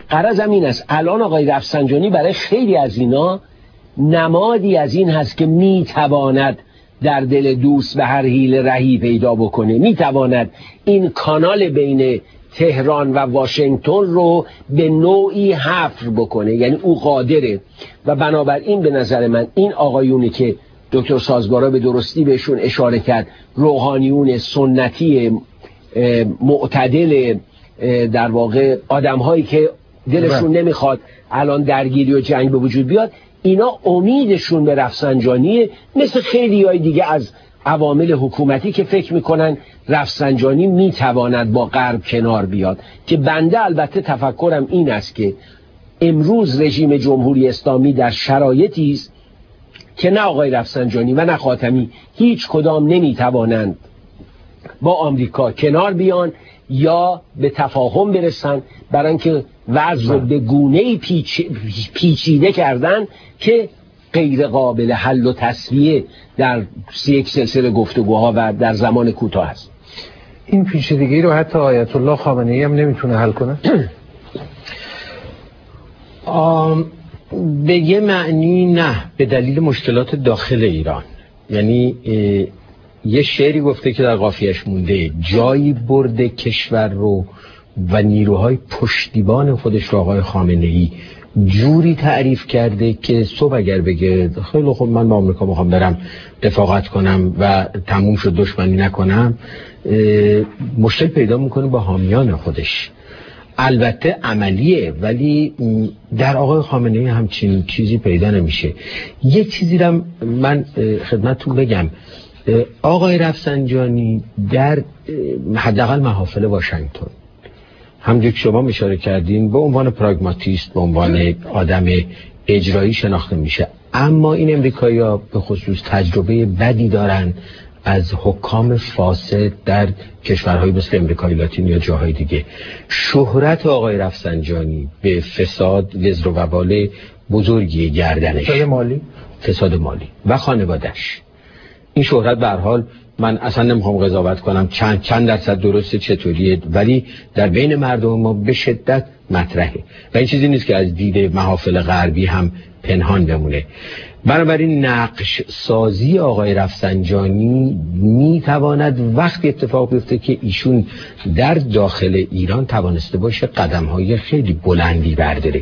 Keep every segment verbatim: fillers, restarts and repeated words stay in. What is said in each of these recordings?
غرضم این است الان آقای رفسنجانی برای خیلی از اینا نمادی از این هست که میتواند در دل دوست به هر حیله رهی پیدا بکنه، میتواند این کانال بین تهران و واشنگتن رو به نوعی حفر بکنه، یعنی او قادره. و بنابراین به نظر من این آقایونی که دکتر سازگارا به درستی بهشون اشاره کرد، روحانیون سنتی معتدل، در واقع آدم هایی که دلشون نمیخواد الان درگیری و جنگ به وجود بیاد، اینا امیدشون به رفسنجانیه، مثل خیلی های دیگه از عوامل حکومتی که فکر میکنن رفسنجانی میتواند با غرب کنار بیاد. که بنده البته تفکرم این است که امروز رژیم جمهوری اسلامی در شرایطی است که نه آقای رفسنجانی و نه خاتمی هیچ کدام نمیتوانند با آمریکا کنار بیان یا به تفاهم برسن، برای اینکه وضع رو به گونه‌ای پیچ... پیچیده کردن که غیر قابل حل و تسویه در یک سلسله گفتگوها و در زمان کوتاه است. این پیچیدگی رو حتی آیت الله خامنه‌ای هم نمیتونه حل کنه؟ به یه معنی نه، به دلیل مشکلات داخل ایران. یعنی یه شعری گفته که در قافیه‌اش مونده، جایی برده کشور رو و نیروهای پشتیبان خودش رو آقای خامنه‌ای جوری تعریف کرده که صبح اگر بگه خیلی خوب من با آمریکا میخوام برم رفاقت کنم و تموم شد دشمنی نکنم، مشکل پیدا میکنه با حامیان خودش. البته عملیه، ولی در آقای خامنه‌ای همچین چیزی پیدا نمیشه. یه چیزی رو من خدمتتون بگم، آقای رفسنجانی در حداقل محافل واشنگتن همونجور که شما اشاره کردین به عنوان پراگماتیست، به عنوان آدم اجرایی شناخته میشه، اما این امریکایی‌ها به خصوص تجربه بدی دارن از حکام فاسد در کشورهای مثل امریکای لاتین یا جاهای دیگه. شهرت آقای رفسنجانی به فساد وزر و وبال بزرگی گردنش، فساد مالی فساد مالی و خانواده‌اش. این شهرت به هر حال من اصلا نمیخوام قضاوت کنم چند چند درصد درسته چطوریه، ولی در بین مردم ما به شدت مطرحه و این چیزی نیست که از دید محافل غربی هم پنهان بمونه. بنابراین نقش سازی آقای رفسنجانی میتواند وقتی اتفاق بیفته که ایشون در داخل ایران توانسته باشه قدم‌های خیلی بلندی برداره.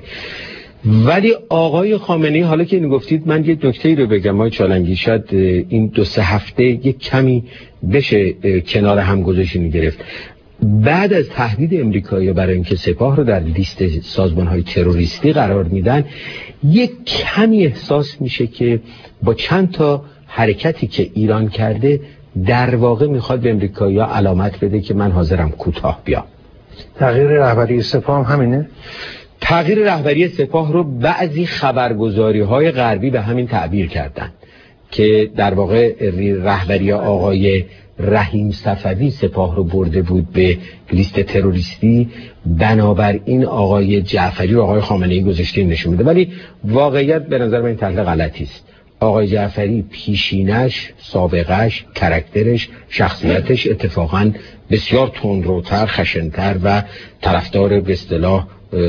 ولی آقای خامنه‌ای، حالا که اینو گفتید من یه نکته‌ای رو بگم آقای چالنگی، شاید این دو سه هفته یک کمی بشه کنار هم گذاشتن گرفت. بعد از تهدید امریکایی برای اینکه سپاه رو در لیست سازمان‌های تروریستی قرار میدن، یک کمی احساس میشه که با چند تا حرکتی که ایران کرده در واقع میخواد به امریکایی‌ها علامت بده که من حاضرم کوتاه بیام. تغییر رهبری سپاه هم همینه؟ تغییر رهبری سپاه رو بعضی خبرگزاری‌های غربی به همین تعبیر کردن که در واقع رهبری آقای رحیم صفوی سپاه رو برده بود به لیست تروریستی، بنابراین آقای جعفری رو آقای خامنه‌ای گذاشته نشون میده. ولی واقعیت به نظر من این تحلیل غلطی است. آقای جعفری پیشینش، سابقش، کاراکترش، شخصیتش اتفاقاً بسیار تندروتر، خشن‌تر و طرفدار به اصطلاح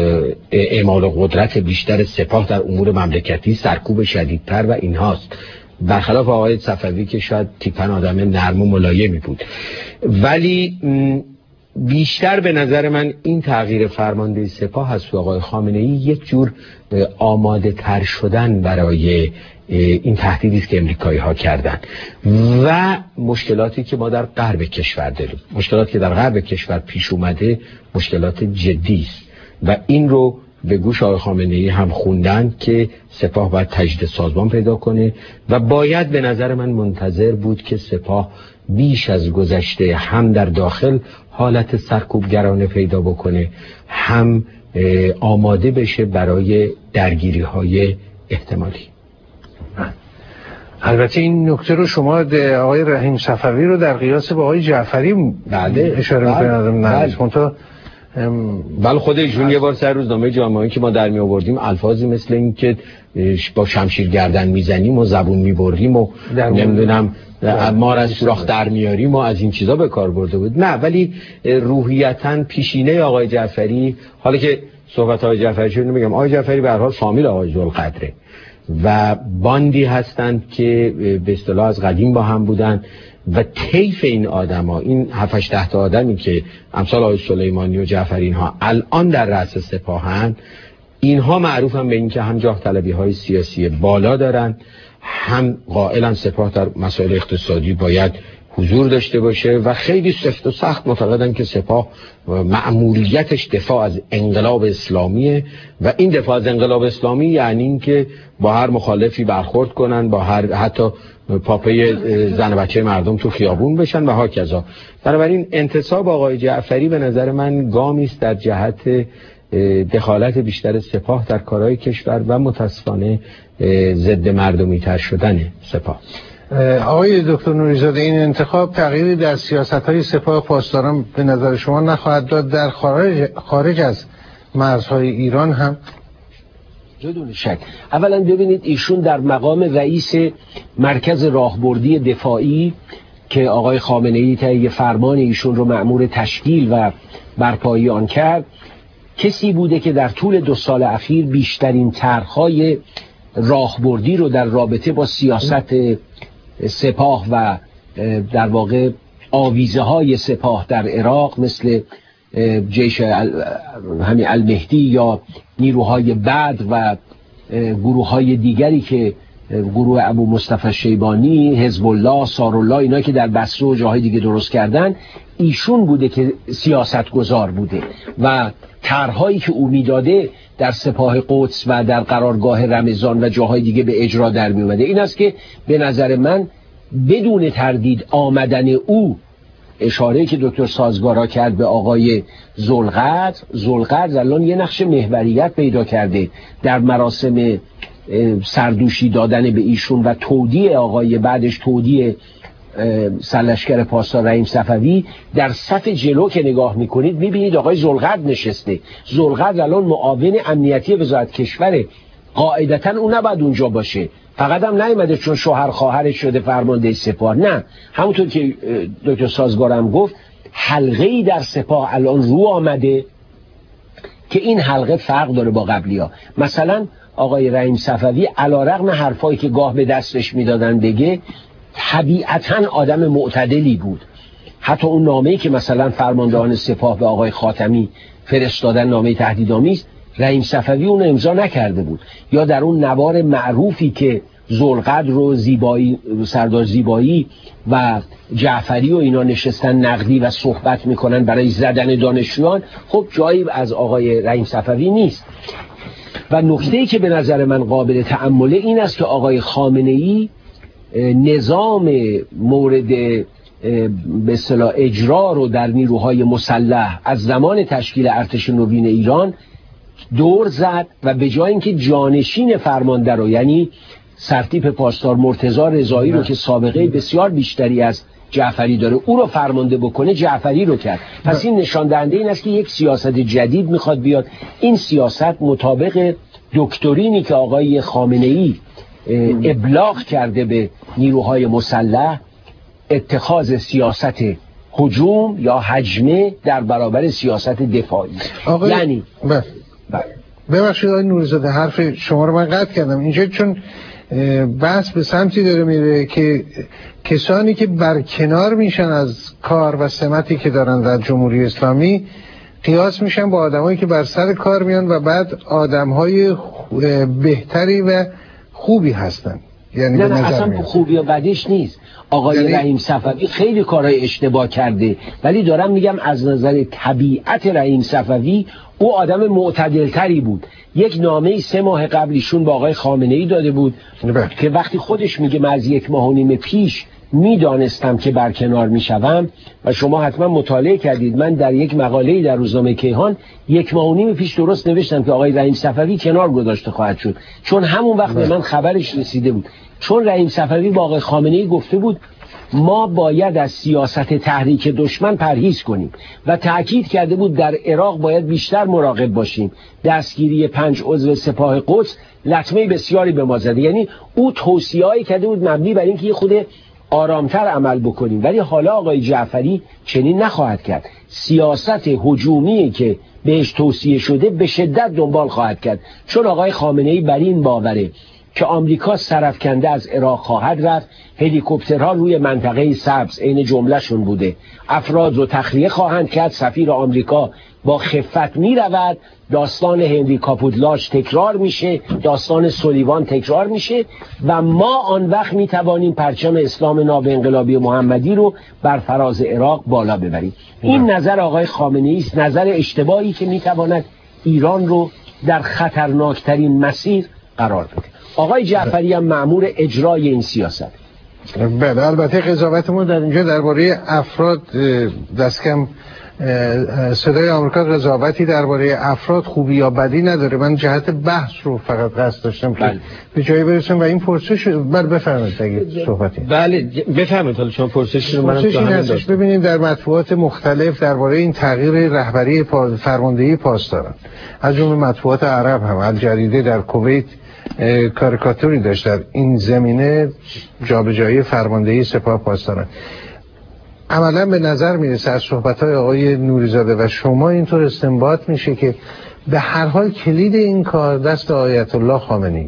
اعمال قدرت بیشتر سپاه در امور مملکتی، سرکوب شدیدتر و اینهاست، برخلاف آقای صفوی که شاید تیپن آدم نرم و ملایمی بود. ولی بیشتر به نظر من این تغییر فرمانده سپاه هست و آقای خامنه‌ای یک جور آماده تر شدن برای این تهدیدی است که امریکایی ها کردن و مشکلاتی که ما در غرب کشور داریم. مشکلاتی که در غرب کشور پیش اومده مشکلات جدی است و این رو به گوش آقای خامنه‌ای هم خوندن که سپاه باید تجدید سازمان پیدا کنه و باید به نظر من منتظر بود که سپاه بیش از گذشته هم در داخل حالت سرکوبگرانه پیدا بکنه، هم آماده بشه برای درگیری های احتمالی. البته این نکته رو شما آقای رحیم صفوی رو در قیاس با آقای جعفری بله اشاره می‌کنید. بله بله خود ایشون یه بار سر روزنامه جامعه که ما در می آوردیم الفاظی مثل این که با شمشیر گردن میزنیم و زبون میبریم و نمیدونم ما از سوراخ در میاریم و از این چیزا به کار برده بود. نه، ولی روحیتاً پیشینه آقای جعفری، حالا که صحبت آقای جعفری شد میگم آقای جعفری به هر حال فامیل آقای ذوالقدره و باندی هستند که به اصطلاح از قدیم با هم بودن و طیف این آدما، این هفت هشت تا آدمی که امثال آقای سلیمانی و جعفری اینها الان در رأس سپاهن، اینها معروفن به این که هم جاه طلبی های سیاسی بالا دارن، هم قائلن سپاه در مسائل اقتصادی باید حضور داشته باشه و خیلی سفت و سخت معتقدن که سپاه مأموریتش دفاع از انقلاب اسلامیه و این دفاع از انقلاب اسلامی یعنی این که با هر مخالفی برخورد کنن، با هر حتی پاپه زن و بچه مردم تو خیابون بشن و ها کذا. بنابراین انتصاب آقای جعفری به نظر من گامی است در جهت دخالت بیشتر سپاه در کارهای کشور و متاسفانه ضد مردمی تر شدن سپاه. آقای دکتر نوری‌زاده، این انتخاب تغییری در سیاست‌های سپاه پاسداران به نظر شما نخواهد داد در خارج خارج از مرزهای ایران هم؟ بدون شک. اولا ببینید ایشون در مقام رئیس مرکز راهبردی دفاعی که آقای خامنه‌ای طی فرمان ایشون رو مأمور تشکیل و برپایی آن کرد، کسی بوده که در طول دو سال اخیر بیشترین طرح‌های راهبردی رو در رابطه با سیاست سپاه و در واقع آویزه های سپاه در عراق مثل جیش همین المهدی یا نیروهای بدر و گروه های دیگری که گروه ابو مصطفی شیبانی، حزب الله، سارالله، اینا که در بصره و جاهای دیگه درست کردن، ایشون بوده که سیاست گذار بوده و طرح‌هایی که او میداده در سپاه قدس و در قرارگاه رمضان و جاهای دیگه به اجرا در می اومده. این است که به نظر من بدون تردید آمدن او، اشاره که دکتر سازگارا کرد به آقای ذوالقدر، ذوالقدر الان یه نقش محوریت پیدا کرده در مراسم سردوشی دادن به ایشون و تودیع آقای بعدش تودیع سرلشکر پاسدار رحیم صفوی. در صف جلو که نگاه میکنید میبینید آقای ذوالقدر نشسته. ذوالقدر الان معاون امنیتی وزارت کشوره، قاعدتا اون نباید اونجا باشه، فقط هم نیومده چون شوهر خواهرش شده فرمانده سپاه. نه، همونطور که دکتر سازگارم گفت، حلقه‌ای در سپاه الان رو آمده که این حلقه فرق داره با قبلی‌ها. مثلا آقای رحیم صفوی علیرغم حرفایی که گاه به دستش میدادن بگه، طبیعتاً آدم معتدلی بود. حتی اون نامه‌ای که مثلا فرماندهان سپاه به آقای خاتمی فرستادن، نامه تهدیدآمیز، رحیم صفوی اون امضا نکرده بود. یا در اون نوار معروفی که ذوالقدر و زیبایی، سردار زیبایی و جعفری و اینا نشستن نقدی و صحبت میکنن برای زدن دانشجویان، خب جایی از آقای رحیم صفوی نیست. و نکته‌ای که به نظر من قابل تأمله این است که آقای خامنه‌ای نظام مورد به اصطلاح اجرا رو در نیروهای مسلح از زمان تشکیل ارتش نوین ایران دور زد و به جای اینکه جانشین فرمانده رو، یعنی سرتیپ پاسدار مرتضی رضایی رو که سابقه بسیار بیشتری از جعفری داره، او رو فرمانده بکنه، جعفری رو کرد. پس این نشان دهنده این است که یک سیاست جدید میخواد بیاد. این سیاست مطابق دکترینی که آقای خامنه‌ای ابلاغ کرده به نیروهای مسلح، اتخاذ سیاست هجوم یا هجمه در برابر سیاست دفاعی. یعنی ببخشید آقای نوری‌زاده، حرف شما رو من قطع کردم اینجا، چون بحث به سمتی داره میره که کسانی که برکنار میشن از کار و سمتی که دارن در جمهوری اسلامی قیاس میشن با آدمایی که بر سر کار میان و بعد آدمهای بهتری و خوبی هستن. یعنی نه نه اصلا خوبی و بدیش نیست. آقای یعنی... رحیم صفوی خیلی کارهای اشتباه کرده، ولی دارم میگم از نظر طبیعت رحیم صفوی او آدم معتدلتری بود. یک نامه سه ماه قبلیشون با آقای خامنه‌ای داده بود بله. که وقتی خودش میگه من از یک ماه و نیم پیش میدانستم که برکنار میشوم، و شما حتما مطالعه کردید، من در یک مقاله‌ای در روزنامه کیهان یک ماه و نیم پیش درست نوشتم که آقای رحیم صفوی کنار گذاشته خواهد شد، چون همون وقت به من خبرش رسیده بود. چون رحیم صفوی با آقای خامنه‌ای گفته بود ما باید از سیاست تحریک دشمن پرهیز کنیم و تأکید کرده بود در عراق باید بیشتر مراقب باشیم. دستگیری پنج عضو سپاه قدس لطمه بسیاری به ما زده. یعنی او توصیه‌ای کرده بود مبنی بر اینکه یه خود آرامتر عمل بکنیم. ولی حالا آقای جعفری چنین نخواهد کرد. سیاست هجومی که بهش توصیه شده به شدت دنبال خواهد کرد، چون آقای خامنه‌ای بر این باوره که آمریکا سرفکنده از عراق خواهد رفت، هلیکوپترها روی منطقه سبز عین جملهشون بوده، افراد رو تخلیه خواهند کرد، سفیر آمریکا با خفت می رود، داستان هنری کاپوتلاش تکرار میشه، داستان سولیوان تکرار میشه و ما آن وقت می توانیم پرچم اسلام ناب انقلابی محمدی رو بر فراز عراق بالا ببریم. این نظر آقای خامنه‌ای است، نظر اشتباهی که می تواند ایران رو در خطرناکترین مسیر قرار بده. آقای جعفری هم مأمور اجرای این سیاست. بله، البته قضاوتمون در اینجا درباره افراد دست کم صدای آمریکا قضاوتی درباره افراد خوبی یا بدی نداره. من جهت بحث رو فقط قصد داشتم که بله. به جایی برسم و این پرسش بله بفرمایید اگه صحبتی. بله بفرمایید. حالا شما پرسش رو منم تو همین داشت. ببینید در مطبوعات مختلف درباره این تغییر رهبری پا... فرماندهی پاسداران، از جمله مطبوعات عرب هم الجریده در کویت کاریکاتوری داشت در این زمینه جابجایی فرماندهی سپاه پاسداران. عملا به نظر میرسه از صحبت‌های آقای نوری‌زاده و شما اینطور استنباط میشه که به هر حال کلید این کار دست آیت الله خامنه‌ای.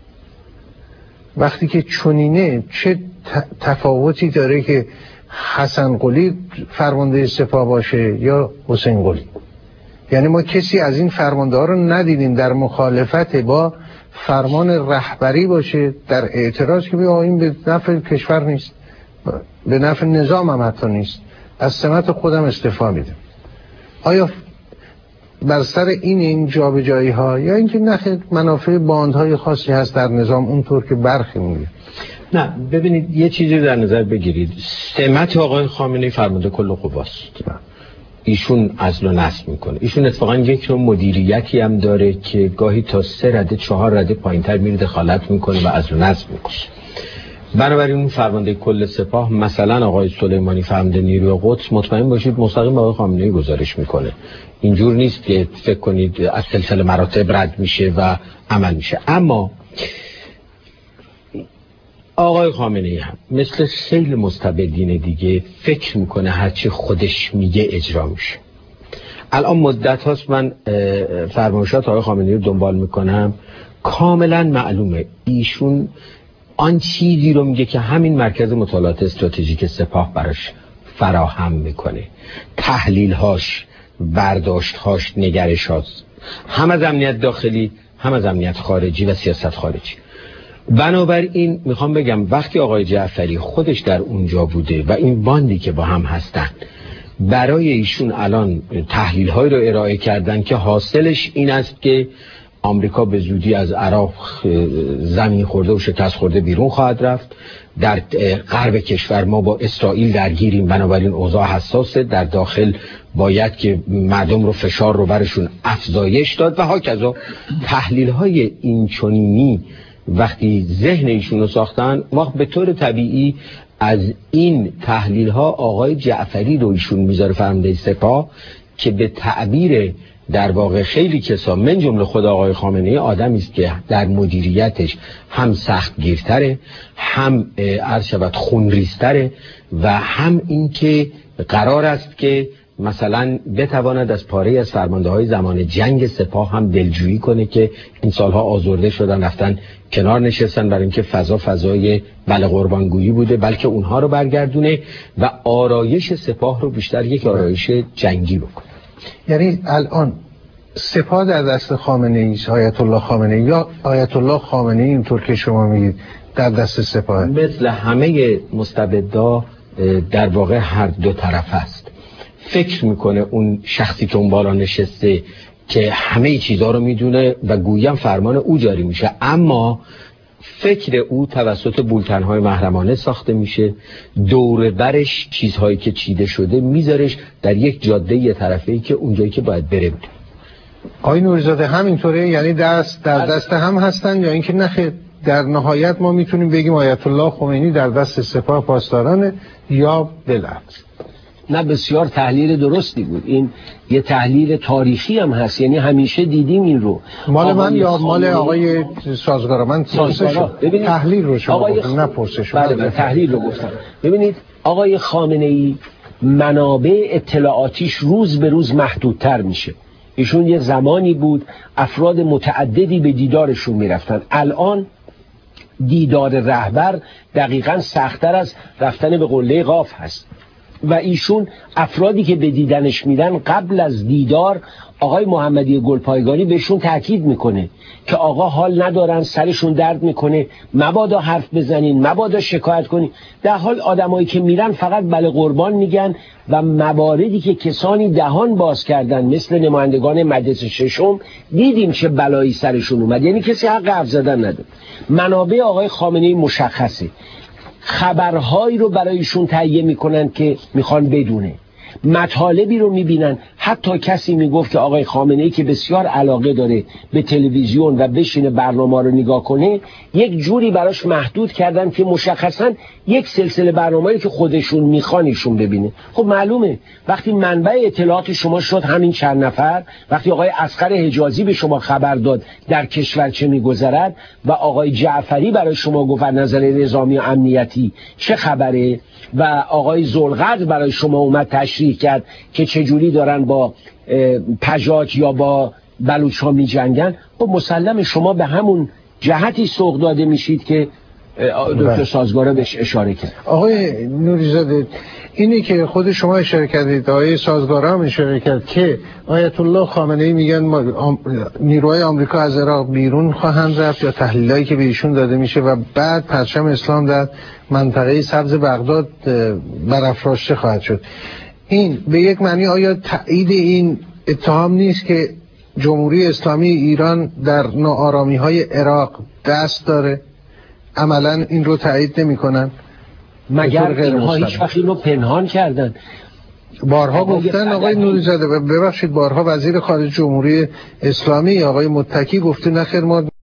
وقتی که چنینه چه تفاوتی داره که حسن قلی فرمانده سپاه باشه یا حسین قلی؟ یعنی ما کسی از این فرمانده ها رو ندیدیم در مخالفت با فرمان رهبری باشه، در اعتراض که بیا این به نفع کشور نیست، به نفع نظام هم حتی نیست، از سمت خودم استعفا میدم. آیا بر سر این این جابجایی ها یا اینکه نخیر منافع باندهای خاصی هست در نظام اونطور که برخی میگه؟ نه ببینید یه چیزی در نظر بگیرید، سمت آقای خامنه‌ای فرمانده کل قواست. ایشون عزل و نصب میکنه. ایشون اتفاقا یک نوع مدیریتی هم داره که گاهی تا سه رده چهار رده پایینتر میره دخالت میکنه و عزل و نصب میکنه. بنابراین اون فرمانده کل سپاه مثلا آقای سلیمانی فرمانده نیروی قدس مطمئن باشید مستقیم با آقای خامنه‌ای گزارش میکنه. اینجور نیست که فکر کنید از سلسله مراتب رد میشه و عمل میشه. اما آقای خامنه‌ای هم مثل خیلی مستبدین دیگه فکر میکنه هرچی خودش میگه اجرا میشه. الان مدت هاست من فرمایشات آقای خامنه‌ای رو دنبال میکنم، کاملا معلومه ایشون آن چیزی رو میگه که همین مرکز مطالعات استراتژیک سپاه براش فراهم میکنه، تحلیل هاش، برداشت هاش، نگرش هاست، هم از امنیت داخلی هم از امنیت خارجی و سیاست خارجی. بنابراین میخوام بگم وقتی آقای جعفری خودش در اونجا بوده و این باندی که با هم هستن برای ایشون الان تحلیل های رو ارائه کردن که حاصلش این است که آمریکا به زودی از عراق زمین خورده و شکست خورده بیرون خواهد رفت، در غرب کشور ما با اسرائیل درگیریم، بنابراین اوضاع حساسه، در داخل باید که مردم رو فشار رو برشون افزایش داد و هاکذا. تحلیل های این چنینی وقتی ذهن ایشون رو ساختن، وقت به طور طبیعی از این تحلیل ها آقای جعفری رو ایشون میذاره فرمانده سپاه که به تعبیر در واقع خیلی کسا من جمله خود آقای خامنه‌ای آدمی است که در مدیریتش هم سخت گیرتره، هم عرض شود خونریزتره و هم این که قرار است که مثلا بتواند از پاره از فرمانده های زمان جنگ سپاه هم دلجویی کنه که این سالها آزرده شدن رفتن کنار نشستن برای اینکه فضا فضای بله قربانگویی بوده، بلکه اونها رو برگردونه و آرایش سپاه رو بیشتر یک آرایش جنگی بکنه. یعنی الان سپاه در دست خامنه‌ای است، آیت الله خامنه‌ای، یا آیت الله خامنه‌ای اینطور که شما میگید در دست سپاه؟ مثل همه مستبدا در واقع هر دو طرف است. فکر میکنه اون شخصی که اون بالا نشسته که همه چیزها رو میدونه و گویم فرمان او جاری میشه، اما فکر او توسط بولتنهای محرمانه ساخته میشه، دور برش چیزهایی که چیده شده میذارش در یک جاده یه طرفه‌ای که اونجایی که باید بره میره. آقای نوری‌زاده همینطوره؟ یعنی دست در دست هم هستن یا اینکه نخیر در نهایت ما میتونیم بگیم آیت الله خمینی در دست سپاه پاسدارانه یا بالعکس؟ نه بسیار تحلیل درستی بود. این یه تحلیل تاریخی هم هست، یعنی همیشه دیدیم این رو. مال من یا مال آقای سازگارا؟ من تحلیل رو شما آقای گفتم، نه پرسش. بله من تحلیل رو گفتم. ببینید آقای خامنه ای منابع اطلاعاتیش روز به روز محدودتر میشه. ایشون یه زمانی بود افراد متعددی به دیدارشون میرفتن، الان دیدار رهبر دقیقاً سخت‌تر از رفتن به قله قاف هست و ایشون افرادی که به دیدنش میدن قبل از دیدار آقای محمدی گلپایگانی بهشون تاکید میکنه که آقا حال ندارن، سرشون درد میکنه، مبادا حرف بزنین، مبادا شکایت کنین. در حال آدمایی که میرن فقط بله قربان میگن و مواردی که کسانی دهان باز کردن مثل نمایندگان مجلس ششم دیدیم چه بلایی سرشون اومد، یعنی کسی حق حرف زدن نداره. منابع آقای خامنه‌ای مشخصه، خبرهایی رو برایشون تهیه میکنن که میخوان بدونه، مطالبی رو میبینن. حتی کسی میگفت که آقای خامنه‌ای که بسیار علاقه داره به تلویزیون و بشینه برنامه رو نگاه کنه، یک جوری براش محدود کردن که مشخصا یک سلسله برنامه‌ای که خودشون میخوان ایشون ببینه. خب معلومه وقتی منبع اطلاعات شما شد همین چند نفر، وقتی آقای اصغر حجازی به شما خبر داد در کشور چه میگذرد و آقای جعفری برای شما گفت نظر نظامی و امنیتی چه خبره و آقای ذوالقدر برای شما اومد تشریح کرد که چجوری دارن با پژاک یا با بلوچ ها می جنگن، خب مسلم شما به همون جهتی سوق داده میشید که دکتر سازگارا بهش اشاره کرد. آقای نوری‌زاده، اینی که خود شما اشاره کردید، آقای سازگارا هم اشاره کرد که آیت الله خامنه‌ای میگن ما نیروهای آمریکا از عراق بیرون خواهند رفت یا تحلیلایی که به ایشون داده میشه و بعد پرچم اسلام در منطقه سبز بغداد برافراشته خواهد شد. این به یک معنی آیا تایید این اتهام نیست که جمهوری اسلامی ایران در ناآرامی‌های عراق دست داره؟ عملا این رو تایید نمی‌کنن؟ مگر اینها هیچ وقت این رو پنهان کردن؟ بارها گفتن آقای نوری‌زاده، ببخشید بارها وزیر خارجه جمهوری اسلامی آقای متکی گفته نخیر ما